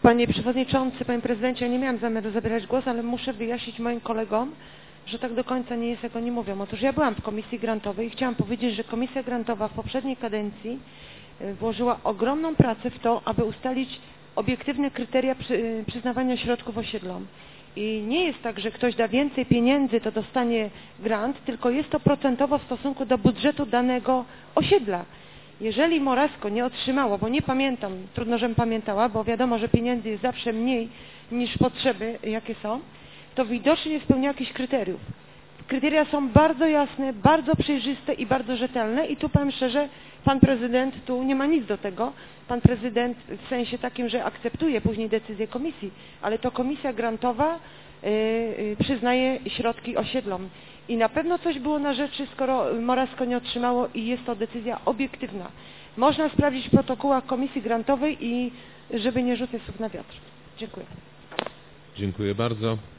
Panie Przewodniczący, Panie Prezydencie, ja nie miałam zamiaru zabierać głos, ale muszę wyjaśnić moim kolegom, że tak do końca nie jest, jak oni mówią. Otóż ja byłam w Komisji Grantowej i chciałam powiedzieć, że Komisja Grantowa w poprzedniej kadencji włożyła ogromną pracę w to, aby ustalić obiektywne kryteria przyznawania środków osiedlom. I nie jest tak, że ktoś da więcej pieniędzy, to dostanie grant, tylko jest to procentowo w stosunku do budżetu danego osiedla. Jeżeli Morasko nie otrzymało, bo nie pamiętam, trudno, żebym pamiętała, bo wiadomo, że pieniędzy jest zawsze mniej niż potrzeby, jakie są, to widocznie nie spełnia jakichś kryteriów. Kryteria są bardzo jasne, bardzo przejrzyste i bardzo rzetelne i tu powiem szczerze, pan prezydent tu nie ma nic do tego. Pan prezydent w sensie takim, że akceptuje później decyzję komisji, ale to komisja grantowa przyznaje środki osiedlom. I na pewno coś było na rzeczy, skoro Morasko nie otrzymało i jest to decyzja obiektywna. Można sprawdzić w protokołach komisji grantowej i żeby nie rzucać słów na wiatr. Dziękuję. Dziękuję bardzo.